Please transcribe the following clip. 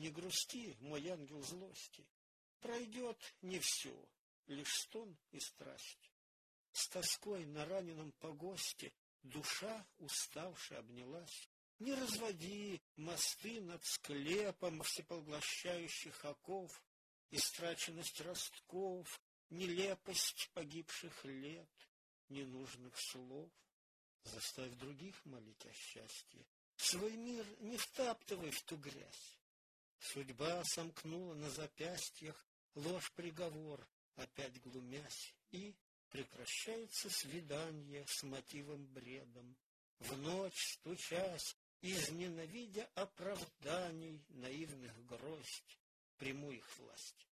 не грусти, мой ангел злости. Пройдет не все, лишь стон и страсть. С тоской на раненом погосте душа уставшая обнялась. Не разводи мосты над склепом всепоглощающих оков, истраченность ростков, нелепость погибших лет, ненужных слов. Заставь других молить о счастье, свой мир не втаптывай в ту грязь. Судьба сомкнула на запястьях ложь приговор, опять глумясь, и прекращается свидание с мотивом бредом. В ночь стучась, изненавидя оправданий наивных гроздь, приму их власть.